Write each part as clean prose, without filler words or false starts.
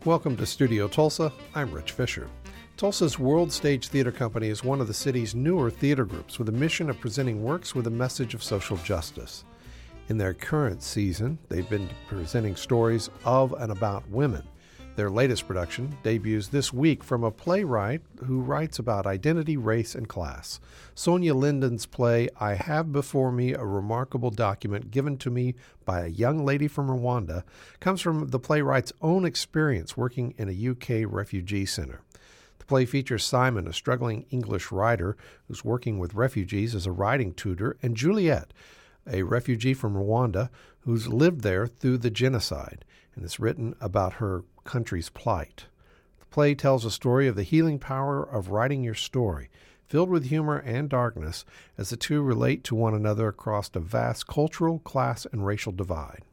Welcome to Studio Tulsa. I'm Rich Fisher. Tulsa's World Stage Theater Company is one of the city's newer theater groups with a mission of presenting works with a message of social justice. In their current season, they've been presenting stories of and about women. Their latest production debuts this week from a playwright who writes about identity, race, and class. Sonia Linden's play, I Have Before Me a Remarkable Document Given to Me by a Young Lady from Rwanda, comes from the playwright's own experience working in a UK refugee center. The play features Simon, a struggling English writer who's working with refugees as a writing tutor, and Juliet, a refugee from Rwanda who's lived there through the genocide, and it's written about her country's plight. The play tells a story of the healing power of writing your story, filled with humor and darkness, as the two relate to one another across a vast cultural, class, and racial divide.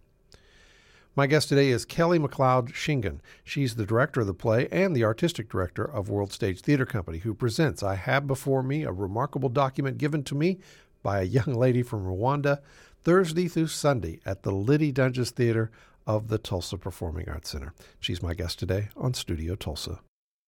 My guest today is Kelly MacLeod Shingen. She's the director of the play and the artistic director of World Stage Theater Company, who presents I Have Before Me a Remarkable Document Given to Me by a Young Lady from Rwanda, Thursday through Sunday at the Liddy Dunges Theater of the Tulsa Performing Arts Center. She's my guest today on Studio Tulsa.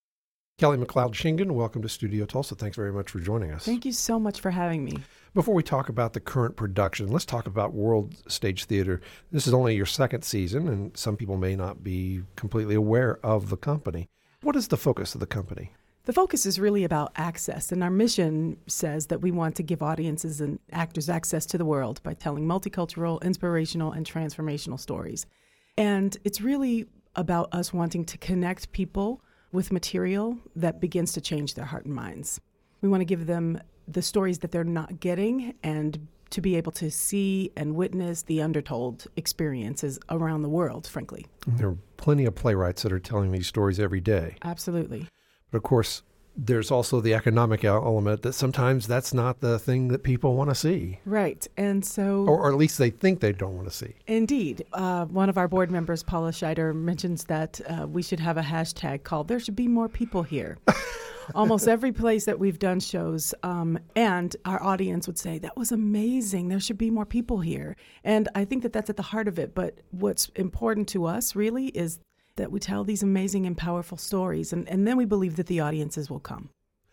Kelly MacLeod Shingen, welcome to Studio Tulsa. Thanks very much for joining us. Thank you so much for having me. Before we talk about the current production, let's talk about World Stage Theater. This is only your second season, and some people may not be completely aware of the company. What is the focus of the company? The focus is really about access, and our mission says that we want to give audiences and actors access to the world by telling multicultural, inspirational, and transformational stories. And it's really about us wanting to connect people with material that begins to change their heart and minds. We want to give them the stories that they're not getting and to be able to see and witness the undertold experiences around the world, frankly. There are plenty of playwrights that are telling these stories every day. Absolutely. But of course, there's also the economic element that sometimes that's not the thing that people want to see. Right. And so... Or at least they think they don't want to see. Indeed. One of our board members, Paula Scheider, mentions that we should have a hashtag called There Should Be More People Here. Almost every place that we've done shows, and our audience would say, that was amazing. There should be more people here. And I think that that's at the heart of it. But what's important to us really is that we tell these amazing and powerful stories, and then we believe that the audiences will come.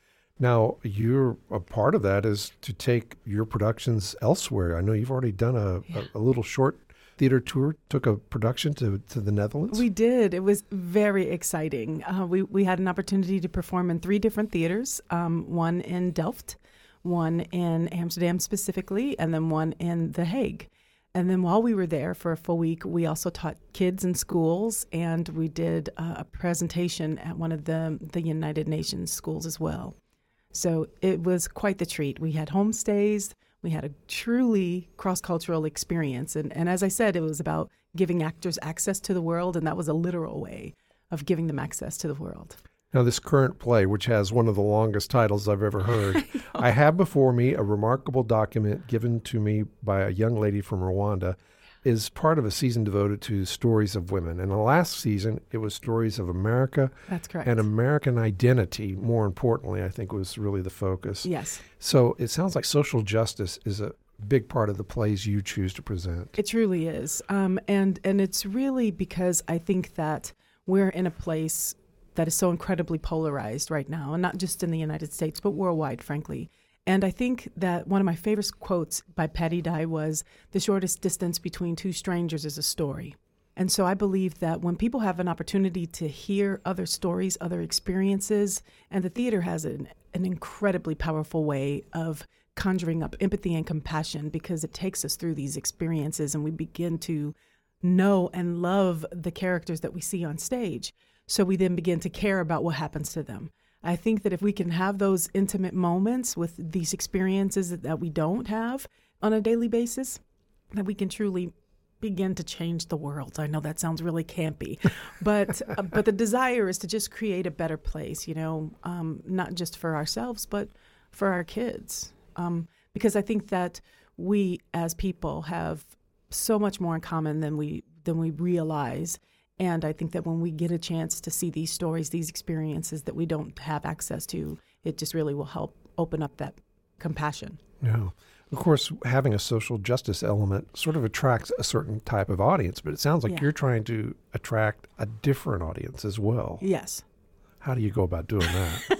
Now, you're a part of that is to take your productions elsewhere. I know you've already done a little short theater tour, took a production to the Netherlands. We did. It was very exciting. We had an opportunity to perform in 3 different theaters, one in Delft, one in Amsterdam specifically, and then one in The Hague. And then while we were there for a full week, we also taught kids in schools, and we did a presentation at one of the United Nations schools as well. So it was quite the treat. We had homestays. We had a truly cross-cultural experience. And as I said, it was about giving actors access to the world, and that was a literal way of giving them access to the world. Now, this current play, which has one of the longest titles I've ever heard, I Have Before Me a Remarkable Document Given to Me by a Young Lady from Rwanda, is part of a season devoted to stories of women. And the last season, it was stories of America. That's correct. And American identity, more importantly, I think was really the focus. Yes. So it sounds like social justice is a big part of the plays you choose to present. It truly is. And it's really because I think that we're in a place that is so incredibly polarized right now, and not just in the United States, but worldwide, frankly. And I think that one of my favorite quotes by Patty Dye was, the shortest distance between 2 strangers is a story. And so I believe that when people have an opportunity to hear other stories, other experiences, and the theater has an incredibly powerful way of conjuring up empathy and compassion because it takes us through these experiences and we begin to know and love the characters that we see on stage. So we then begin to care about what happens to them. I think that if we can have those intimate moments with these experiences that we don't have on a daily basis, that we can truly begin to change the world. I know that sounds really campy, but the desire is to just create a better place, not just for ourselves, but for our kids. Because I think that we as people have so much more in common than we realize. And I think that when we get a chance to see these stories, these experiences that we don't have access to, it just really will help open up that compassion. Yeah. Of course, having a social justice element sort of attracts a certain type of audience, but it sounds like you're trying to attract a different audience as well. Yes. How do you go about doing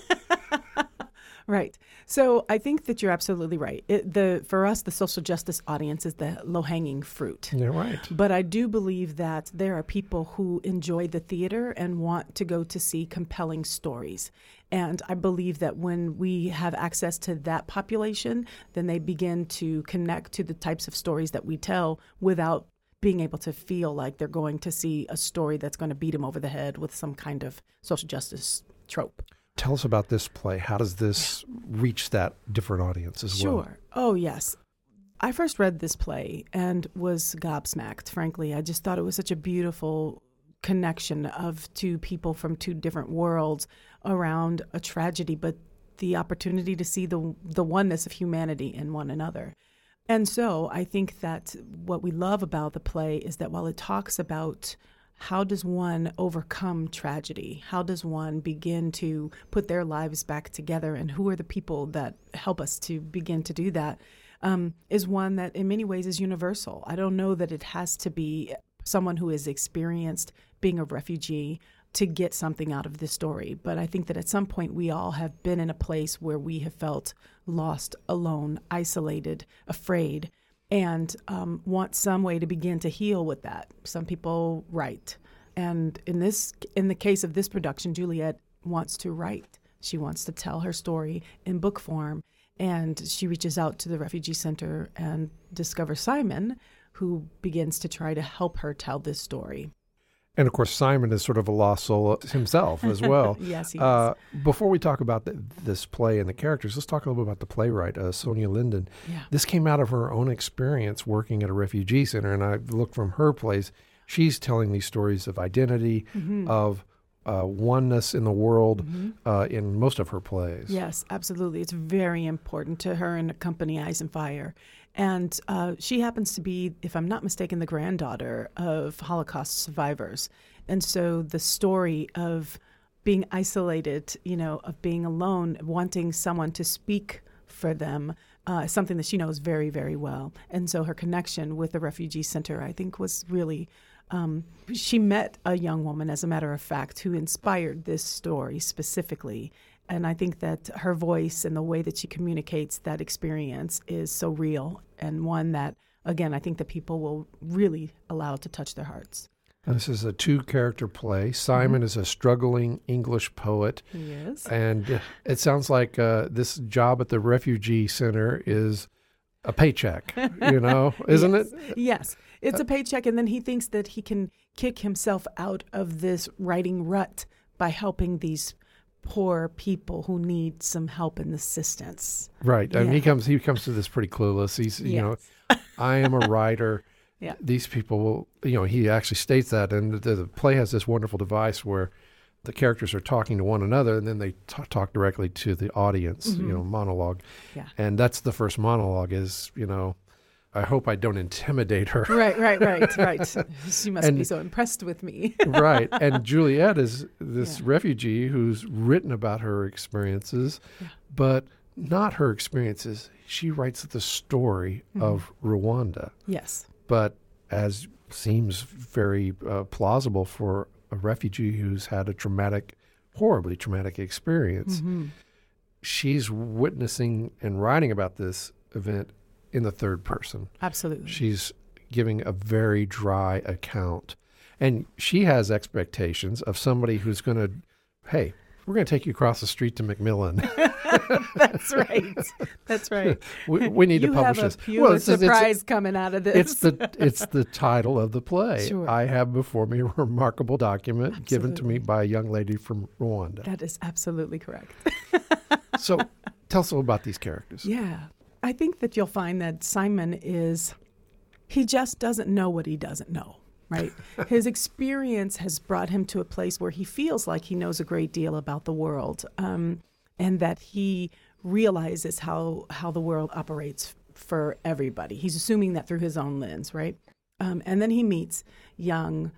that? Right. So I think that you're absolutely right. For us, the social justice audience is the low-hanging fruit. You're right. But I do believe that there are people who enjoy the theater and want to go to see compelling stories. And I believe that when we have access to that population, then they begin to connect to the types of stories that we tell without being able to feel like they're going to see a story that's going to beat them over the head with some kind of social justice trope. Tell us about this play. How does this reach that different audience as well? Sure. Oh, yes. I first read this play and was gobsmacked, frankly. I just thought it was such a beautiful connection of two people from two different worlds around a tragedy, but the opportunity to see the oneness of humanity in one another. And so I think that what we love about the play is that while it talks about how does one overcome tragedy, how does one begin to put their lives back together, and who are the people that help us to begin to do that, is one that in many ways is universal. I don't know that it has to be someone who has experienced being a refugee to get something out of this story. But I think that at some point we all have been in a place where we have felt lost, alone, isolated, afraid, and want some way to begin to heal with that. Some people write. And in the case of this production, Juliet wants to write. She wants to tell her story in book form. And she reaches out to the refugee center and discovers Simon, who begins to try to help her tell this story. And of course, Simon is sort of a lost soul himself as well. Yes, he is. Before we talk about this play and the characters, let's talk a little bit about the playwright, Sonia Linden. Yeah. This came out of her own experience working at a refugee center, and I looked from her plays. She's telling these stories of identity, of oneness in the world in most of her plays. Yes, absolutely. It's very important to her and the company Ice and Fire. And she happens to be, if I'm not mistaken, the granddaughter of Holocaust survivors. And so the story of being isolated, of being alone, wanting someone to speak for them, is something that she knows very, very well. And so her connection with the refugee center, I think, was really... she met a young woman, as a matter of fact, who inspired this story specifically. And I think that her voice and the way that she communicates that experience is so real, and one that, again, I think that people will really allow to touch their hearts. And this is a two-character play. Simon is a struggling English poet. He is. And it sounds like this job at the refugee center is a paycheck, isn't it? Yes. It's a paycheck, and then he thinks that he can kick himself out of this writing rut by helping these poor people who need some help and assistance. Right. Yeah. And he comes to this pretty clueless. He's, I am a writer. Yeah. These people will, he actually states that. And the play has this wonderful device where the characters are talking to one another, and then they talk directly to the audience, monologue. Yeah. And that's the first monologue is, I hope I don't intimidate her. Right. She must be so impressed with me. Right. And Juliet is this refugee who's written about her experiences, but not her experiences. She writes the story of Rwanda. Yes. But as seems very plausible for a refugee who's had a horribly traumatic experience, she's witnessing and writing about this event in the third person. Absolutely. She's giving a very dry account. And she has expectations of somebody who's going to, hey, we're going to take you across the street to Macmillan. That's right. We need to publish this. You have a Pulitzer Prize coming out of this. It's the title of the play. Sure. I have before me a remarkable document given to me by a young lady from Rwanda. That is absolutely correct. So tell us all about these characters. Yeah. I think that you'll find that Simon he just doesn't know what he doesn't know, right? His experience has brought him to a place where he feels like he knows a great deal about the world, and that he realizes how the world operates for everybody. He's assuming that through his own lens, right? And then he meets young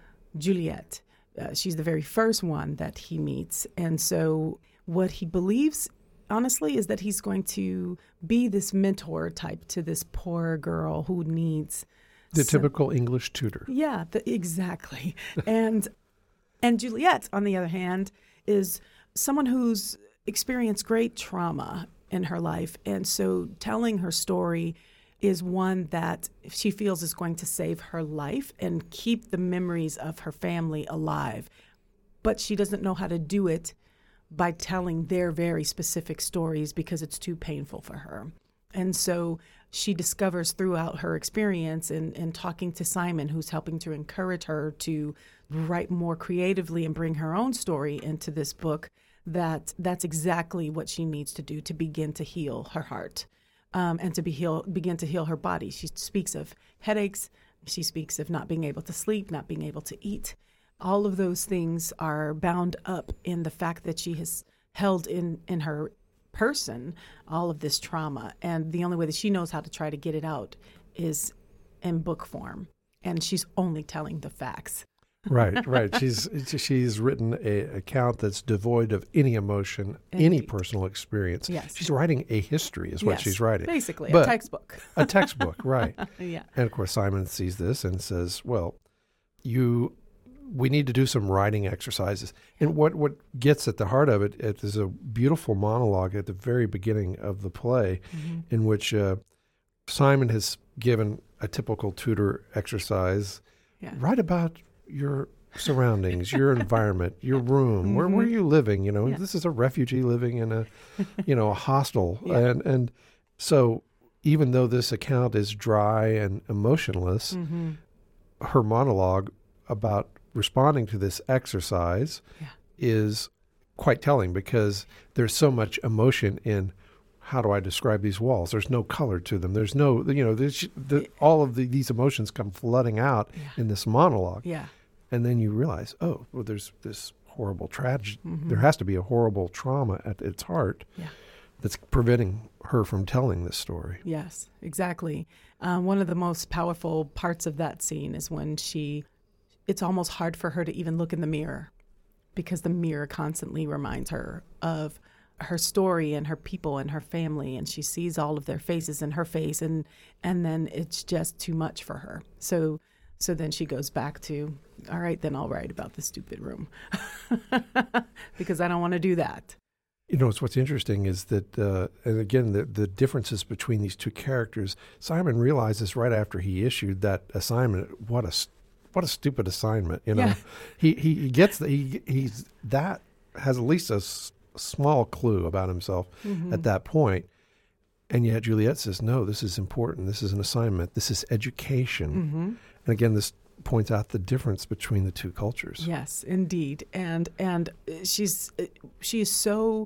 Juliet. She's the very first one that he meets. And so what he believes honestly, is that he's going to be this mentor type to this poor girl who needs the typical English tutor. Yeah, exactly. And Juliet, on the other hand, is someone who's experienced great trauma in her life. And so telling her story is one that she feels is going to save her life and keep the memories of her family alive. But she doesn't know how to do it by telling their very specific stories because it's too painful for her. And so she discovers throughout her experience in talking to Simon, who's helping to encourage her to write more creatively and bring her own story into this book, that's exactly what she needs to do to begin to heal her heart and to begin to heal her body. She speaks of headaches. She speaks of not being able to sleep, not being able to eat. All of those things are bound up in the fact that she has held in her person all of this trauma. And the only way that she knows how to try to get it out is in book form. And she's only telling the facts. Right. She's written an account that's devoid of any emotion, any personal experience. Yes. She's writing a history is what she's writing. Basically, but a textbook. A textbook, right. Yeah. And of course, Simon sees this and says, well, we need to do some writing exercises. And what gets at the heart of it is a beautiful monologue at the very beginning of the play in which Simon has given a typical tutor exercise. Yeah. Write about your surroundings, your environment, your room, where are you living? This is a refugee living in a hostel. Yeah. And so even though this account is dry and emotionless, her monologue about responding to this exercise is quite telling because there's so much emotion in how do I describe these walls? There's no color to them. There's no, all of these emotions come flooding out in this monologue. Yeah. And then you realize, oh, well, there's this horrible tragedy. There has to be a horrible trauma at its heart that's preventing her from telling this story. Yes, exactly. One of the most powerful parts of that scene is when it's almost hard for her to even look in the mirror because the mirror constantly reminds her of her story and her people and her family, and she sees all of their faces in her face, and then it's just too much for her. So then she goes back to, all right, then I'll write about the stupid room because I don't want to do that. What's interesting is that, and again, the differences between these two characters, Simon realizes right after he issued that assignment, what a stupid assignment. He gets that has at least a small clue about himself at that point. And yet Juliet says, no, this is important. This is an assignment. This is education. And again, this points out the difference between the two cultures. Yes, indeed. And she is so,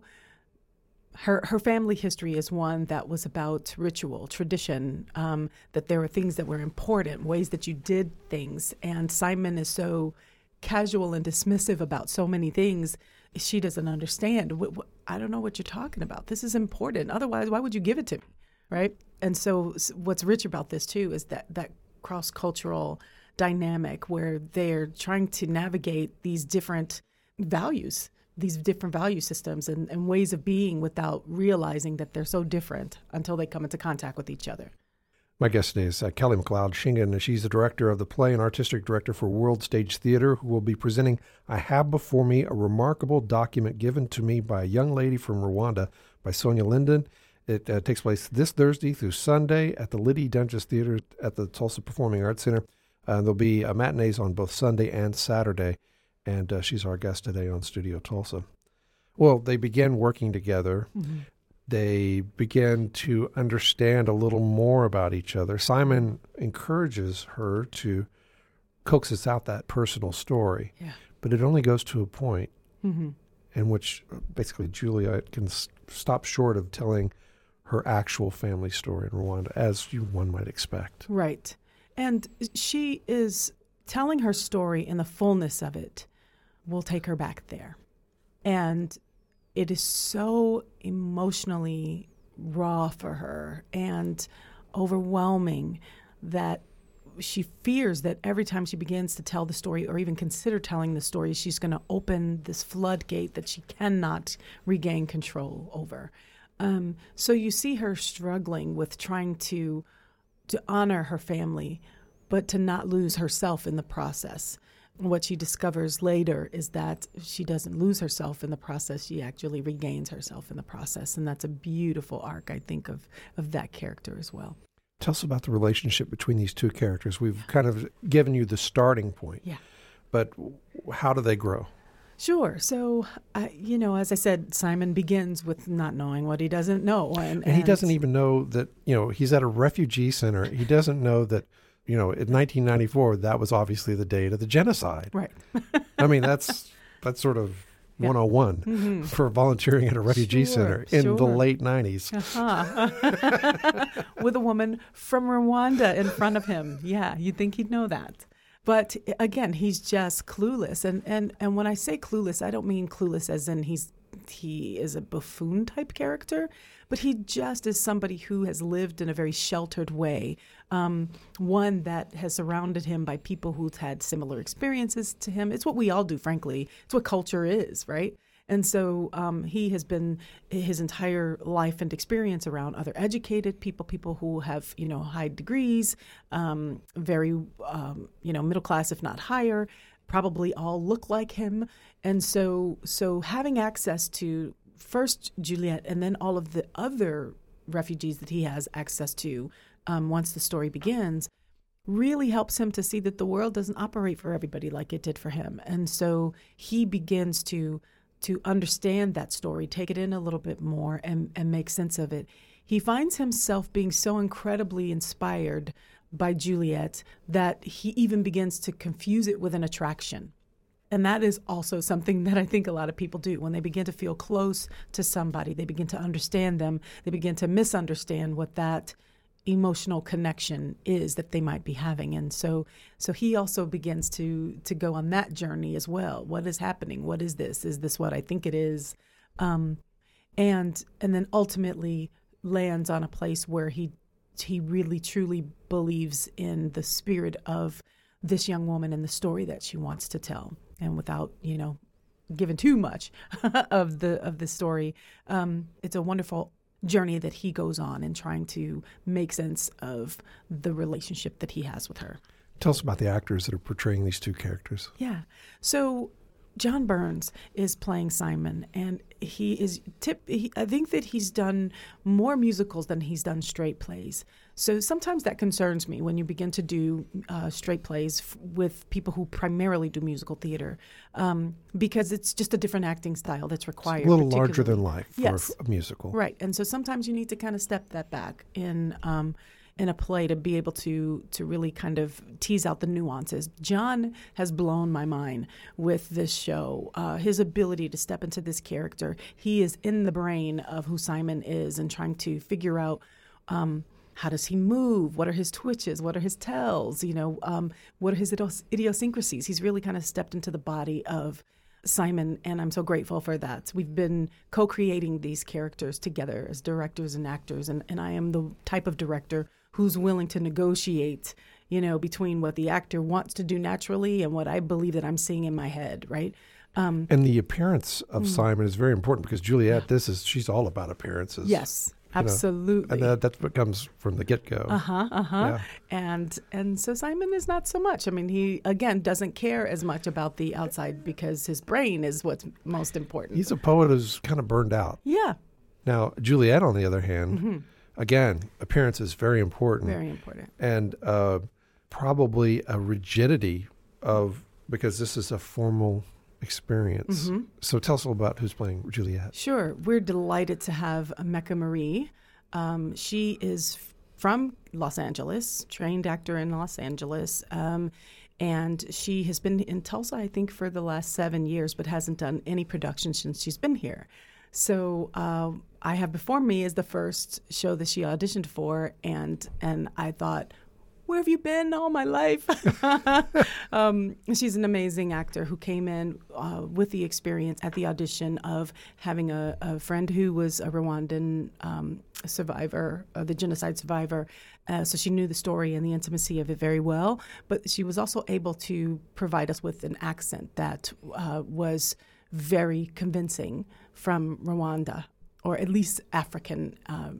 her family history is one that was about ritual, tradition, that there were things that were important, ways that you did things. And Simon is so casual and dismissive about so many things. She doesn't understand. I don't know what you're talking about. This is important. Otherwise, why would you give it to me, right? And so what's rich about this, too, is that cross-cultural dynamic where they're trying to navigate these different values, these different value systems and ways of being without realizing that they're so different until they come into contact with each other. My guest today is Kelly MacLeod Shingen. She's the director of the play and artistic director for World Stage Theater, who will be presenting I Have Before Me, a remarkable document given to me by a young lady from Rwanda by Sonia Linden. It takes place this Thursday through Sunday at the Liddy Dunges Theater at the Tulsa Performing Arts Center. There'll be matinees on both Sunday and Saturday, and she's our guest today on Studio Tulsa. Well, they began working together. They begin to understand a little more about each other. Simon encourages her to coaxes out that personal story, but it only goes to a point in which basically Juliet can stop short of telling her actual family story in Rwanda, as one might expect. Right. And she is telling her story in the fullness of it. We'll take her back there. And it is so emotionally raw for her and overwhelming that she fears that every time she begins to tell the story or even consider telling the story, she's going to open this floodgate that she cannot regain control over. So you see her struggling with trying to honor her family, but to not lose herself in the process. What she discovers later is that she doesn't lose herself in the process. She actually regains herself in the process. And that's a beautiful arc, I think, of that character as well. Tell us about the relationship between these two characters. We've kind of given you the starting point. Yeah. But how do they grow? Sure. So, as I said, Simon begins with not knowing what he doesn't know. And he doesn't even know that, he's at a refugee center. He doesn't know that, in 1994, that was obviously the date of the genocide. Right. I mean, that's sort of 101 for volunteering at a refugee center in the late 90s. With a woman from Rwanda in front of him. Yeah, you'd think he'd know that. But again, he's just clueless. And when I say clueless, I don't mean clueless as in he is a buffoon type character, but he just is somebody who has lived in a very sheltered way, one that has surrounded him by people who've had similar experiences to him. It's what we all do, frankly. It's what culture is, right? And so he has been his entire life and experience around other educated people who have, high degrees, very, middle class, if not higher, probably all look like him. And so having access to first Juliet and then all of the other refugees that he has access to once the story begins really helps him to see that the world doesn't operate for everybody like it did for him. And so he begins to understand that story, take it in a little bit more and make sense of it. He finds himself being so incredibly inspired by Juliet that he even begins to confuse it with an attraction. And that is also something that I think a lot of people do. When they begin to feel close to somebody, they begin to understand them, they begin to misunderstand what that emotional connection is that they might be having. And so he also begins to go on that journey as well. What is happening? What is this? Is this what I think it is? And then ultimately lands on a place where he really truly believes in the spirit of this young woman and the story that she wants to tell. And without, giving too much of the story, it's a wonderful journey that he goes on in trying to make sense of the relationship that he has with her. Tell us about the actors that are portraying these two characters. Yeah. So John Burns is playing Simon, and I think that he's done more musicals than he's done straight plays. So sometimes that concerns me when you begin to do straight plays with people who primarily do musical theater, because it's just a different acting style that's required. It's a little larger than life for a musical. Right. And so sometimes you need to kind of step that back in a play to be able to really kind of tease out the nuances. John has blown my mind with this show. His ability to step into this character. He is in the brain of who Simon is and trying to figure out how does he move? What are his twitches? What are his tells? What are his idiosyncrasies? He's really kind of stepped into the body of Simon, and I'm so grateful for that. We've been co-creating these characters together as directors and actors, and I am the type of director who's willing to negotiate, between what the actor wants to do naturally and what I believe that I'm seeing in my head, right? And the appearance of Simon is very important because Juliet, she's all about appearances. Yes, absolutely. And that's what comes from the get-go. Yeah. And so Simon is not so much. I mean, he, again, doesn't care as much about the outside because his brain is what's most important. He's a poet who's kind of burned out. Yeah. Now, Juliet, on the other hand, again, appearance is very important. Very important. And probably a rigidity because this is a formal experience. So tell us a little about who's playing Juliet. Sure. We're delighted to have Mecca Marie. She is from Los Angeles, trained actor in Los Angeles. And she has been in Tulsa, I think, for the last 7 years, but hasn't done any production since she's been here. So I have before me is the first show that she auditioned for, and I thought, where have you been all my life? She's an amazing actor who came in with the experience at the audition of having a friend who was a Rwandan survivor, the genocide survivor. So she knew the story and the intimacy of it very well. But she was also able to provide us with an accent that was very convincing from Rwanda. or at least African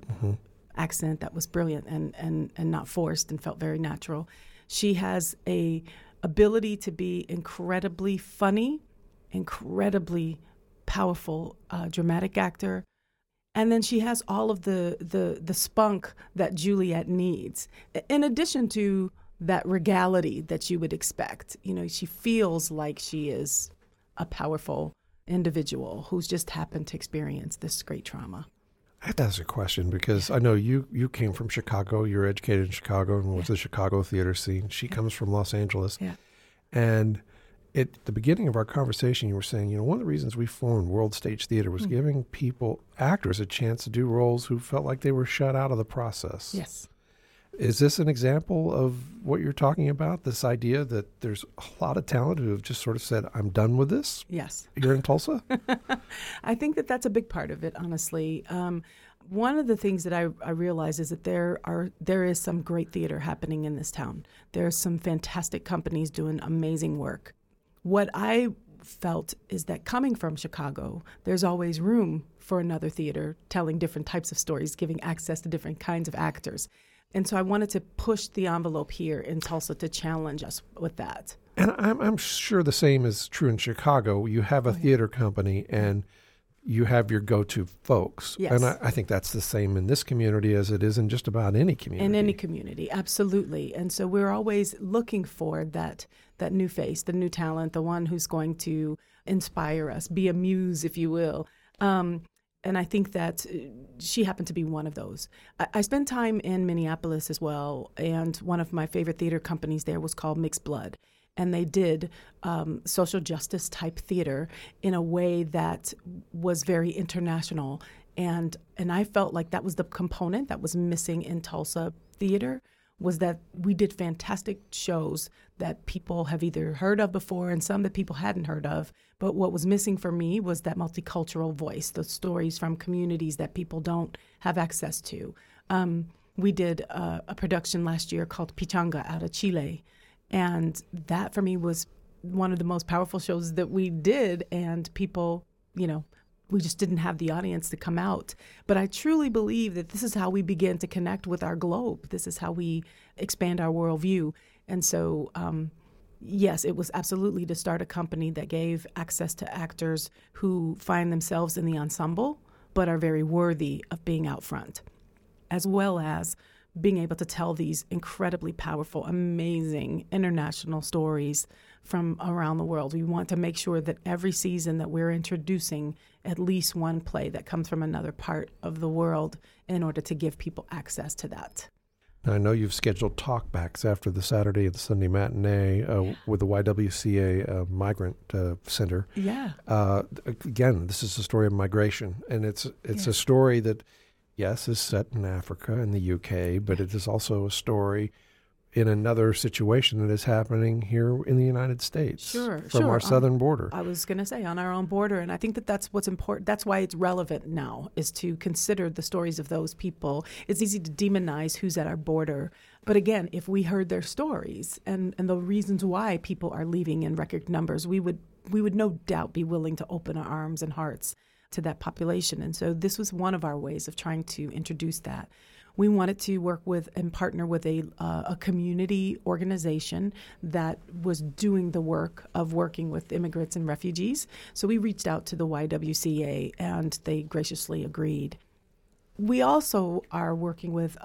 accent that was brilliant and not forced and felt very natural. She has a ability to be incredibly funny, incredibly powerful dramatic actor. And then she has all of the spunk that Juliet needs, in addition to that regality that you would expect. You know, she feels like she is a powerful individual who's just happened to experience this great trauma. I have to ask a question because I know you came from Chicago. You're educated in Chicago and was the Chicago theater scene. She comes from Los Angeles. Yeah. And at the beginning of our conversation, you were saying, you know, one of the reasons we formed World Stage Theater was giving actors a chance to do roles who felt like they were shut out of the process. Yes. Is this an example of what you're talking about, this idea that there's a lot of talent who have just sort of said, I'm done with this? Yes. Here in Tulsa? I think that that's a big part of it, honestly. One of the things that I realize is that there is some great theater happening in this town. There are some fantastic companies doing amazing work. What I felt is that coming from Chicago, there's always room for another theater telling different types of stories, giving access to different kinds of actors. And so I wanted to push the envelope here in Tulsa to challenge us with that. And I'm sure the same is true in Chicago. You have a theater company and you have your go-to folks. Yes. And I think that's the same in this community as it is in just about any community. In any community, absolutely. And so we're always looking for that new face, the new talent, the one who's going to inspire us, be a muse, if you will. And I think that she happened to be one of those. I spent time in Minneapolis as well, and one of my favorite theater companies there was called Mixed Blood. And they did social justice type theater in a way that was very international. And I felt like that was the component that was missing in Tulsa theater, was that we did fantastic shows that people have either heard of before and some that people hadn't heard of. But what was missing for me was that multicultural voice, the stories from communities that people don't have access to. We did a production last year called Pichanga out of Chile. And that for me was one of the most powerful shows that we did. And people, you know, we just didn't have the audience to come out. But I truly believe that this is how we begin to connect with our globe. This is how we expand our worldview. And so, yes, it was absolutely to start a company that gave access to actors who find themselves in the ensemble, but are very worthy of being out front, as well as being able to tell these incredibly powerful, amazing international stories from around the world. We want to make sure that every season that we're introducing at least one play that comes from another part of the world in order to give people access to that. Now, I know you've scheduled talkbacks after the Saturday and the Sunday matinee with the YWCA Migrant Center. Yeah. Again, this is a story of migration, and it's a story that, yes, is set in Africa and the UK, but it is also a story in another situation that is happening here in the United States from our southern border. I was going to say on our own border, and I think that that's what's important. That's why it's relevant now, is to consider the stories of those people. It's easy to demonize who's at our border. But again, if we heard their stories and the reasons why people are leaving in record numbers, we would no doubt be willing to open our arms and hearts to that population. And so this was one of our ways of trying to introduce that. We wanted to work with and partner with a community organization that was doing the work of working with immigrants and refugees. So we reached out to the YWCA, and they graciously agreed. We also are working with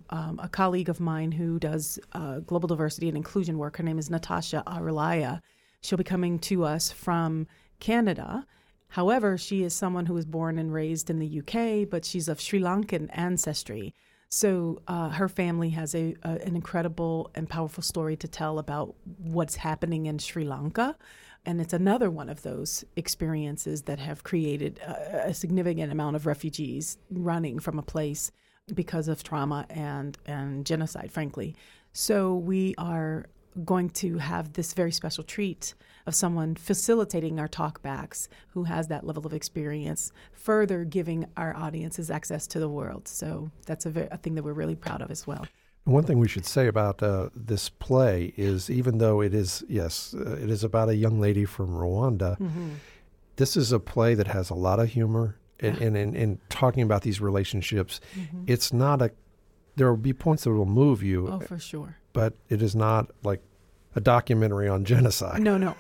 a colleague of mine who does global diversity and inclusion work. Her name is Natasha Arulaya. She'll be coming to us from Canada. However, she is someone who was born and raised in the UK, but she's of Sri Lankan ancestry. So her family has an incredible and powerful story to tell about what's happening in Sri Lanka. And it's another one of those experiences that have created a significant amount of refugees running from a place because of trauma and genocide, frankly. So we are going to have this very special treat of someone facilitating our talkbacks who has that level of experience, further giving our audiences access to the world. So that's a thing that we're really proud of as well. One thing we should say about this play is, even though it is, it is about a young lady from Rwanda, this is a play that has a lot of humor, in talking about these relationships, it's not there will be points that will move you. Oh, for sure. But it is not like a documentary on genocide. No. No.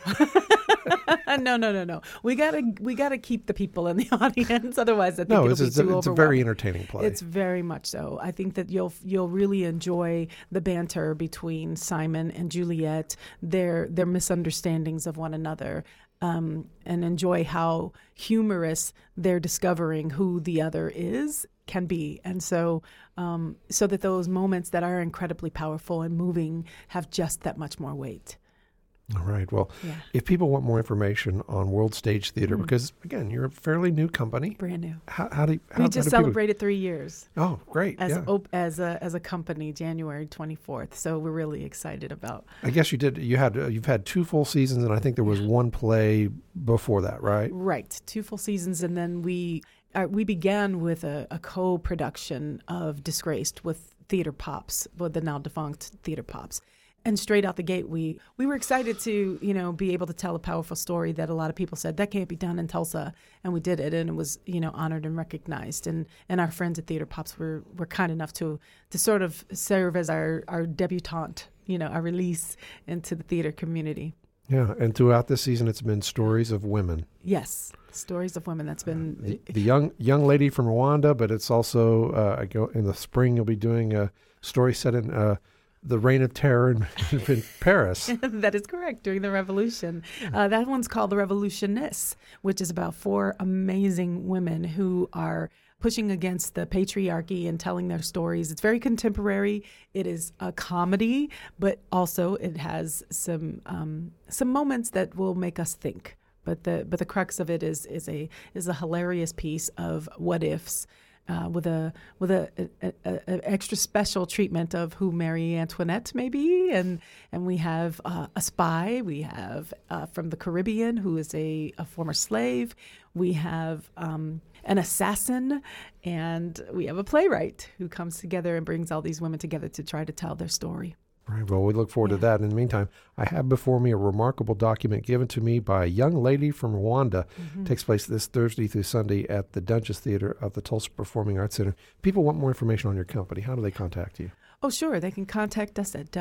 We gotta keep the people in the audience. Otherwise, I think it'll be too overwhelming. It's a very entertaining play. It's very much so. I think that you'll really enjoy the banter between Simon and Juliet, their misunderstandings of one another, and enjoy how humorous their discovering who the other can be. And so that those moments that are incredibly powerful and moving have just that much more weight. All right. Well, if people want more information on World Stage Theater, because, again, you're a fairly new company. Brand new. We just celebrated 3 years. Oh, great. As a company, January 24th. So we're really excited about. I guess you've had 2 full seasons, and I think there was 1 play before that, right? Right. 2 full seasons, and then we began with a co-production of Disgraced with Theater Pops, with the now defunct Theater Pops. And straight out the gate, we were excited to, be able to tell a powerful story that a lot of people said, that can't be done in Tulsa. And we did it, and it was, honored and recognized. And our friends at Theater Pops were kind enough to sort of serve as our debutante, our release into the theater community. Yeah, and throughout this season, it's been stories of women. Yes, stories of women. That's been the young lady from Rwanda, but it's also in the spring you'll be doing a story set in the Reign of Terror in Paris. That is correct, during the Revolution. That one's called The Revolutionists, which is about 4 amazing women who are pushing against the patriarchy and telling their stories. It's very contemporary. It is a comedy, but also it has some moments that will make us think. But the crux of it is a hilarious piece of what ifs. With a extra special treatment of who Marie Antoinette may be, and we have a spy. We have from the Caribbean who is a former slave. We have an assassin, and we have a playwright who comes together and brings all these women together to try to tell their story. Right. Well, we look forward to that. In the meantime, I have before me a remarkable document given to me by a young lady from Rwanda. Takes place this Thursday through Sunday at the Dungeness Theater of the Tulsa Performing Arts Center. People want more information on your company. How do they contact you? Oh, sure. They can contact us at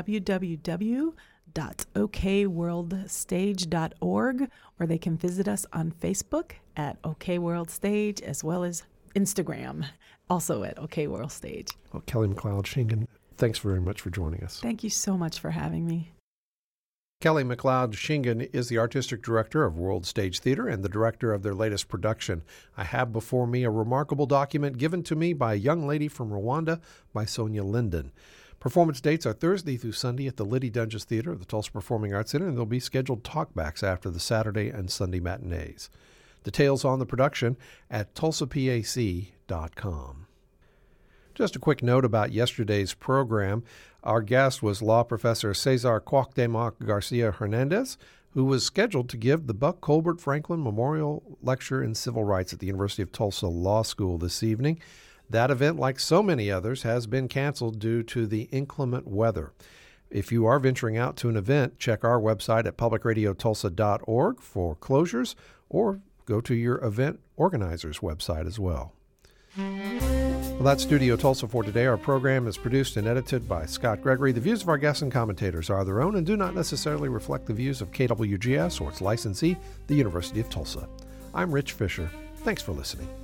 www.okworldstage.org, or they can visit us on Facebook at OK World Stage, as well as Instagram, also at OK World Stage. Well, Kelly McLeod-Shingen, thanks very much for joining us. Thank you so much for having me. Kelly McLeod-Shingen is the artistic director of World Stage Theater and the director of their latest production. I have before me a remarkable document given to me by a young lady from Rwanda by Sonia Linden. Performance dates are Thursday through Sunday at the Liddy Dungeness Theater of the Tulsa Performing Arts Center, and there'll be scheduled talkbacks after the Saturday and Sunday matinees. Details on the production at tulsapac.com. Just a quick note about yesterday's program. Our guest was law professor Cesar Cuauhtemoc Garcia Hernandez, who was scheduled to give the Buck Colbert Franklin Memorial Lecture in Civil Rights at the University of Tulsa Law School this evening. That event, like so many others, has been canceled due to the inclement weather. If you are venturing out to an event, check our website at publicradiotulsa.org for closures, or go to your event organizer's website as well. Well, that's Studio Tulsa for today. Our program is produced and edited by Scott Gregory. The views of our guests and commentators are their own and do not necessarily reflect the views of KWGS or its licensee, the University of Tulsa. I'm Rich Fisher. Thanks for listening.